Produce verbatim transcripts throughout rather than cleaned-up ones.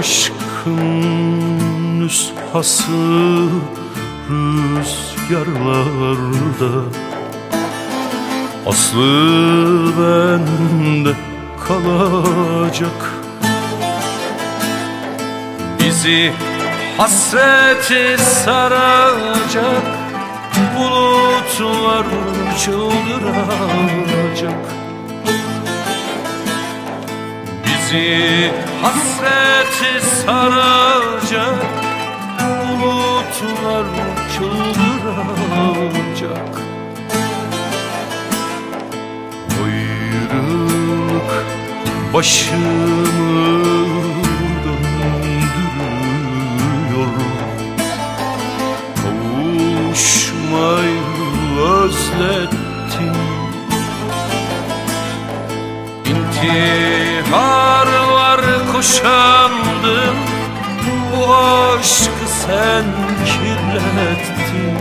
aşkın nüshası rüzgarlarda, aslı bende kalacak. Bizi hasreti saracak, bulutlar çıldıracak. Bizi hasreti saracak, bulutlar çıldıracak. Ayrılık başımı döndürüyor, kavuşmayı özlettim. İntiharlar kuşandım, bu aşkı sen kirlettin.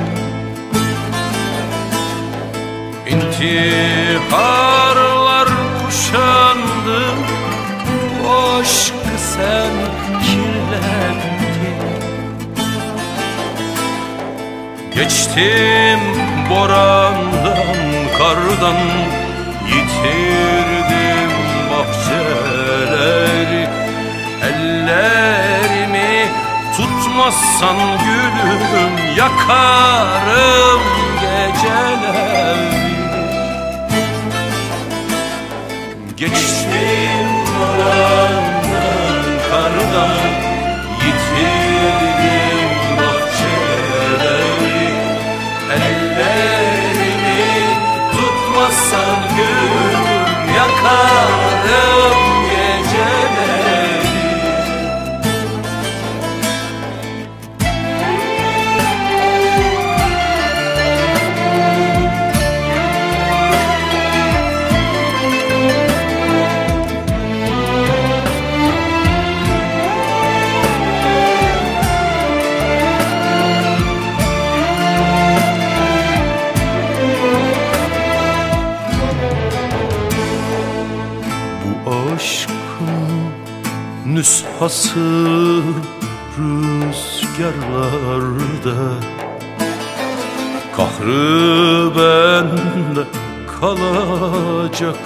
İntiharlar kuşandım, bu aşkı sen kirlettin. Geçtim borandan, kardan, yitirdim bahçeleri. Ellerimi tutmazsan gülüm, yakarım geceleri. Geçtim borandan, kardan, yitirdim bahçeleri. Ellerimi tutmazsan gülüm, yakarım geceleri. Aşkın nüshası rüzgarlarda, kahrı bende kalacak.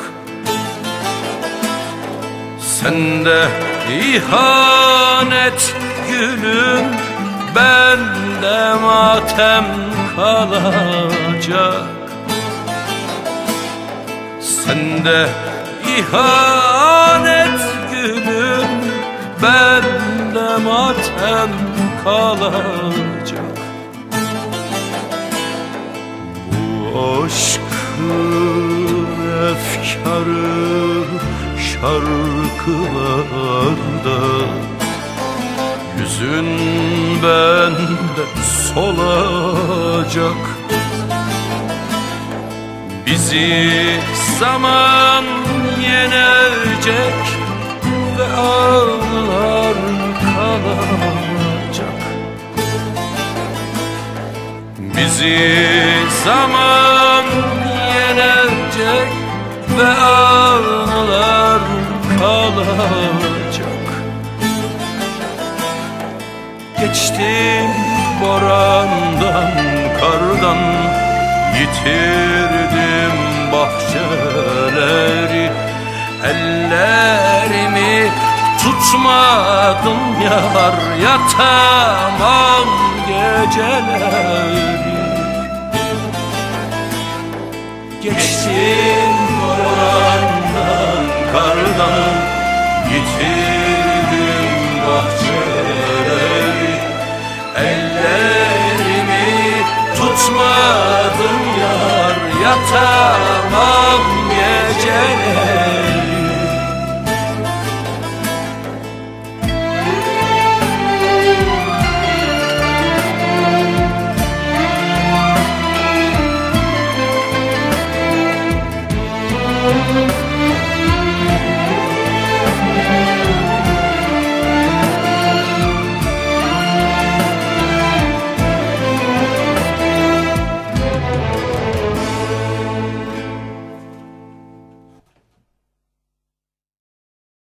Sende ihanet gülüm, bende matem kalacak. Sende İhanet gülüm, bende matem kalacak. Bu aşkın efkarı şarkılarda, yüzün bende solacak. Bizi zaman yenecek ve ağlar kalacak. Bizi zaman yenecek ve ağlar kalacak. Geçtim borandan, kardan, yitirdim bahçeleri. Ellerimi tutmadım yar, yatamam geceleri. Geçtim borandan, kardan, yitirdim bahçeleri. Ellerimi tutmadım yar, yatamam geceleri. Müzik